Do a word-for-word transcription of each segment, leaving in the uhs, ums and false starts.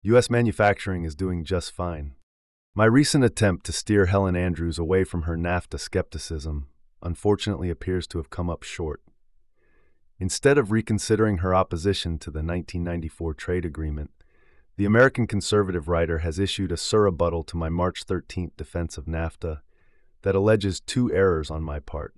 U S manufacturing is doing just fine. My recent attempt to steer Helen Andrews away from her NAFTA skepticism unfortunately appears to have come up short. Instead of reconsidering her opposition to the nineteen ninety-four trade agreement, the American conservative writer has issued a surrebuttal to my March thirteenth defense of NAFTA that alleges two errors on my part.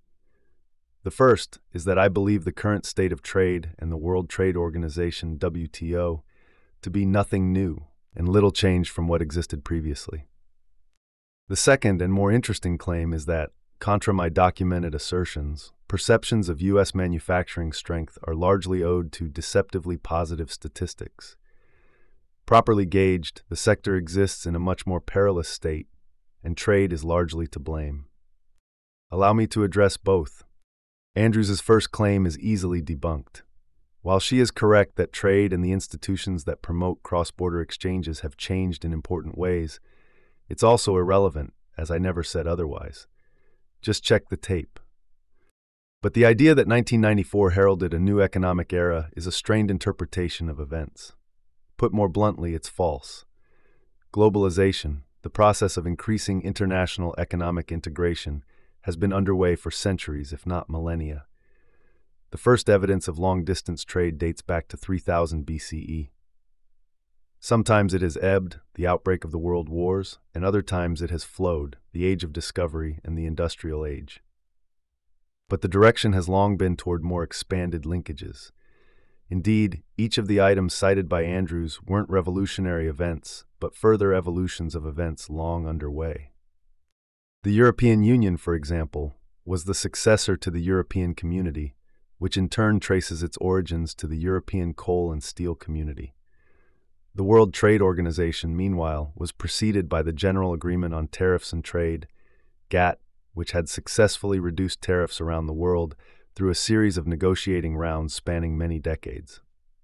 The first is that I believe the current state of trade and the World Trade Organization, W T O, to be nothing new and little changed from what existed previously. The second and more interesting claim is that, contra my documented assertions, perceptions of U S manufacturing strength are largely owed to deceptively positive statistics. Properly gauged, the sector exists in a much more perilous state, and trade is largely to blame. Allow me to address both. Andrews's first claim is easily debunked. While she is correct that trade and the institutions that promote cross-border exchanges have changed in important ways, it's also irrelevant, as I never said otherwise. Just check the tape. But the idea that nineteen ninety-four heralded a new economic era is a strained interpretation of events. Put more bluntly, it's false. Globalization, the process of increasing international economic integration, has been underway for centuries, if not millennia. The first evidence of long-distance trade dates back to three thousand B C E. Sometimes it has ebbed, the outbreak of the world wars, and other times it has flowed, the age of discovery and the industrial age. But the direction has long been toward more expanded linkages. Indeed, each of the items cited by Andrews weren't revolutionary events, but further evolutions of events long underway. The European Union, for example, was the successor to the European Community, which in turn traces its origins to the European Coal and Steel Community. The World Trade Organization, meanwhile, was preceded by the General Agreement on Tariffs and Trade, GATT, which had successfully reduced tariffs around the world through a series of negotiating rounds spanning many decades.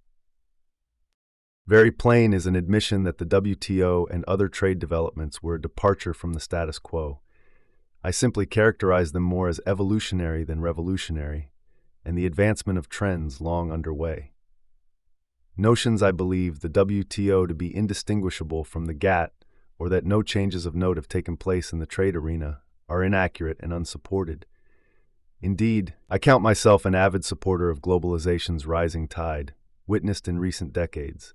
Very plain is an admission that the W T O and other trade developments were a departure from the status quo. I simply characterize them more as evolutionary than revolutionary, and the advancement of trends long underway. Notions I believe the W T O to be indistinguishable from the GATT, or that no changes of note have taken place in the trade arena, are inaccurate and unsupported. Indeed, I count myself an avid supporter of globalization's rising tide, witnessed in recent decades.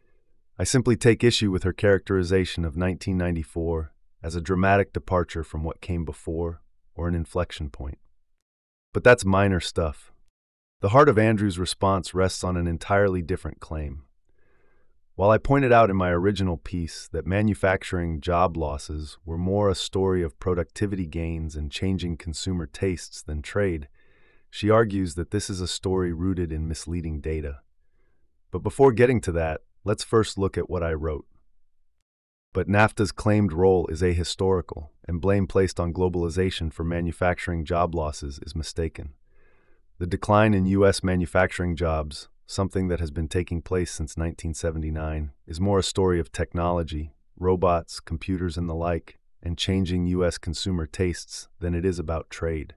I simply take issue with her characterization of nineteen ninety-four as a dramatic departure from what came before, or an inflection point. But that's minor stuff. The heart of Andrews' response rests on an entirely different claim. While I pointed out in my original piece that manufacturing job losses were more a story of productivity gains and changing consumer tastes than trade, she argues that this is a story rooted in misleading data. But before getting to that, let's first look at what I wrote. But NAFTA's claimed role is ahistorical, and blame placed on globalization for manufacturing job losses is mistaken. The decline in U S manufacturing jobs, something that has been taking place since nineteen seventy-nine, is more a story of technology, robots, computers, and the like, and changing U S consumer tastes than it is about trade.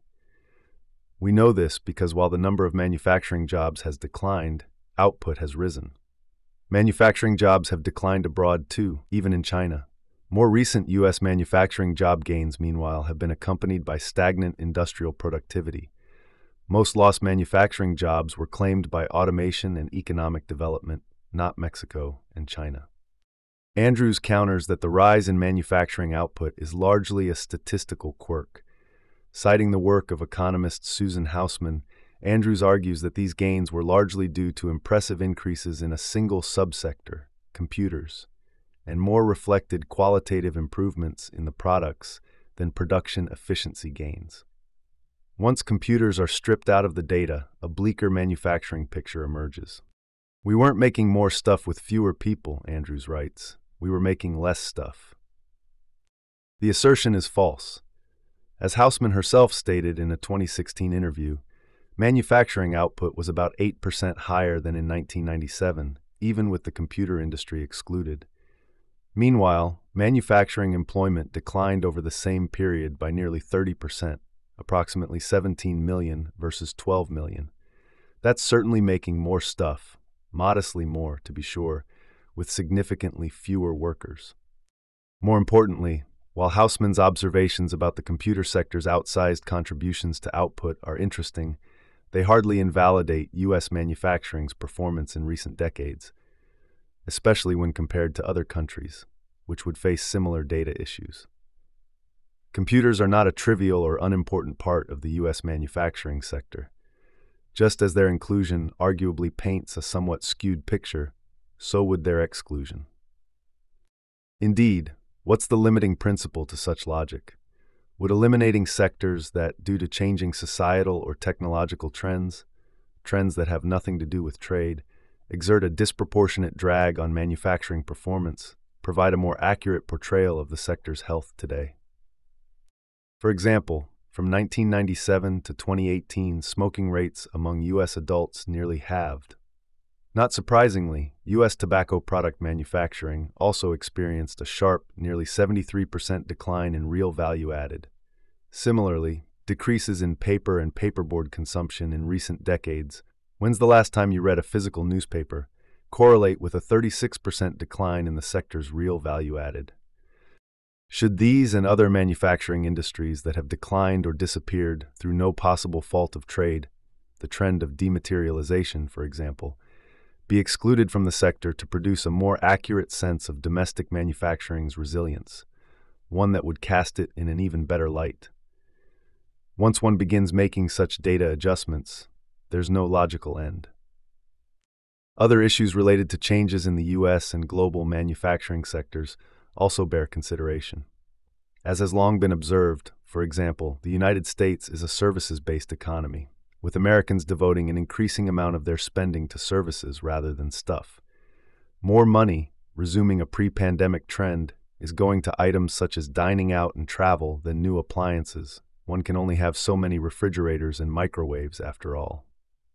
We know this because while the number of manufacturing jobs has declined, output has risen. Manufacturing jobs have declined abroad too, even in China. More recent U S manufacturing job gains, meanwhile, have been accompanied by stagnant industrial productivity. Most lost manufacturing jobs were claimed by automation and economic development, not Mexico and China. Andrews counters that the rise in manufacturing output is largely a statistical quirk. Citing the work of economist Susan Hausman, Andrews argues that these gains were largely due to impressive increases in a single subsector, computers, and more reflected qualitative improvements in the products than production efficiency gains. Once computers are stripped out of the data, a bleaker manufacturing picture emerges. We weren't making more stuff with fewer people, Andrews writes. We were making less stuff. The assertion is false. As Hausman herself stated in a twenty sixteen interview, manufacturing output was about eight percent higher than in nineteen ninety-seven, even with the computer industry excluded. Meanwhile, manufacturing employment declined over the same period by nearly thirty percent. Approximately seventeen million versus twelve million. That's certainly making more stuff, modestly more to be sure, with significantly fewer workers. More importantly, while Hausman's observations about the computer sector's outsized contributions to output are interesting, they hardly invalidate U S manufacturing's performance in recent decades, especially when compared to other countries, which would face similar data issues. Computers are not a trivial or unimportant part of the U S manufacturing sector. Just as their inclusion arguably paints a somewhat skewed picture, so would their exclusion. Indeed, what's the limiting principle to such logic? Would eliminating sectors that, due to changing societal or technological trends, trends that have nothing to do with trade, exert a disproportionate drag on manufacturing performance, provide a more accurate portrayal of the sector's health today? For example, from nineteen ninety-seven to twenty eighteen, smoking rates among U S adults nearly halved. Not surprisingly, U S tobacco product manufacturing also experienced a sharp, nearly seventy-three percent decline in real value added. Similarly, decreases in paper and paperboard consumption in recent decades, when's the last time you read a physical newspaper, correlate with a thirty-six percent decline in the sector's real value added. Should these and other manufacturing industries that have declined or disappeared through no possible fault of trade, the trend of dematerialization, for example, be excluded from the sector to produce a more accurate sense of domestic manufacturing's resilience, one that would cast it in an even better light? Once one begins making such data adjustments, there's no logical end. Other issues related to changes in the U S and global manufacturing sectors also bear consideration. As has long been observed, for example, the United States is a services-based economy, with Americans devoting an increasing amount of their spending to services rather than stuff. More money, resuming a pre-pandemic trend, is going to items such as dining out and travel than new appliances. One can only have so many refrigerators and microwaves after all.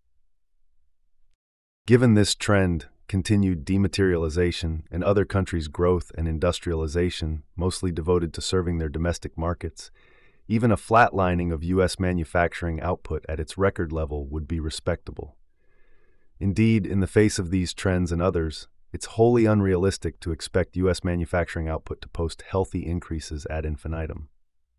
Given this trend, continued dematerialization, and other countries' growth and industrialization, mostly devoted to serving their domestic markets, even a flatlining of U S manufacturing output at its record level would be respectable. Indeed, in the face of these trends and others, it's wholly unrealistic to expect U S manufacturing output to post healthy increases ad infinitum.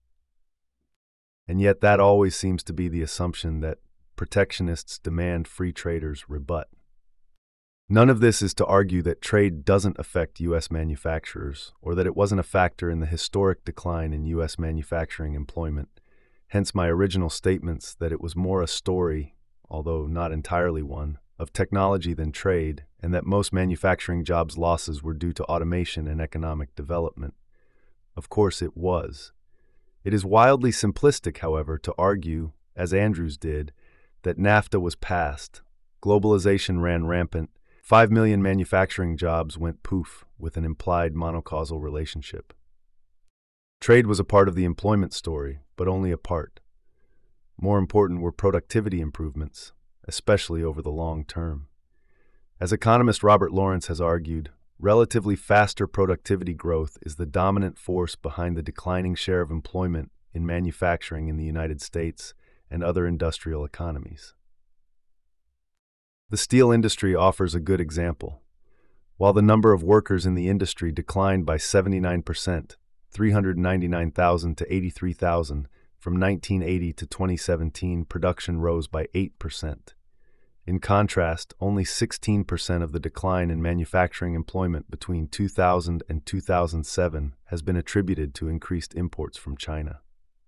And yet that always seems to be the assumption that protectionists demand free traders rebut. None of this is to argue that trade doesn't affect U S manufacturers, or that it wasn't a factor in the historic decline in U S manufacturing employment, hence my original statements that it was more a story, although not entirely one, of technology than trade, and that most manufacturing jobs losses were due to automation and economic development. Of course it was. It is wildly simplistic, however, to argue, as Andrews did, that NAFTA was passed, globalization ran rampant, Five million manufacturing jobs went poof with an implied monocausal relationship. Trade was a part of the employment story, but only a part. More important were productivity improvements, especially over the long term. As economist Robert Lawrence has argued, relatively faster productivity growth is the dominant force behind the declining share of employment in manufacturing in the United States and other industrial economies. The steel industry offers a good example. While the number of workers in the industry declined by seventy-nine percent, three hundred ninety-nine thousand to eighty-three thousand, from nineteen eighty to twenty seventeen, production rose by eight percent. In contrast, only sixteen percent of the decline in manufacturing employment between two thousand and two thousand seven has been attributed to increased imports from China.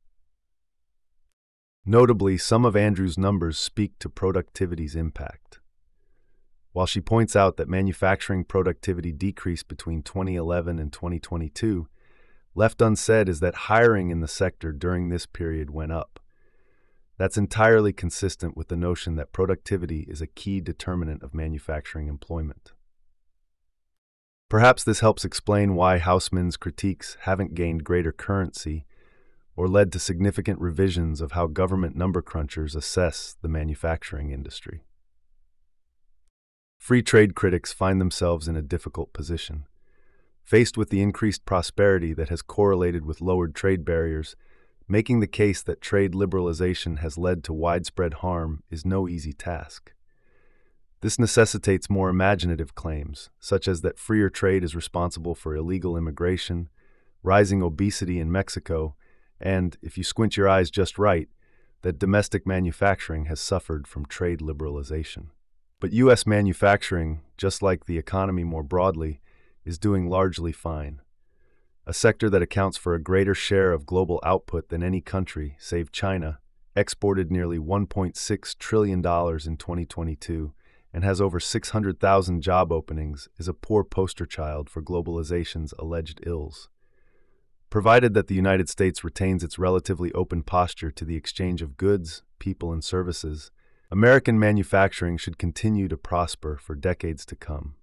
Notably, some of Andrews' numbers speak to productivity's impact. While she points out that manufacturing productivity decreased between twenty eleven and twenty twenty-two, left unsaid is that hiring in the sector during this period went up. That's entirely consistent with the notion that productivity is a key determinant of manufacturing employment. Perhaps this helps explain why Hausman's critiques haven't gained greater currency or led to significant revisions of how government number crunchers assess the manufacturing industry. Free trade critics find themselves in a difficult position. Faced with the increased prosperity that has correlated with lowered trade barriers, making the case that trade liberalization has led to widespread harm is no easy task. This necessitates more imaginative claims, such as that freer trade is responsible for illegal immigration, rising obesity in Mexico, and, if you squint your eyes just right, that domestic manufacturing has suffered from trade liberalization. But U S manufacturing, just like the economy more broadly, is doing largely fine. A sector that accounts for a greater share of global output than any country, save China, exported nearly one point six trillion dollars in twenty twenty-two and has over six hundred thousand job openings, is a poor poster child for globalization's alleged ills. Provided that the United States retains its relatively open posture to the exchange of goods, people, and services, American manufacturing should continue to prosper for decades to come.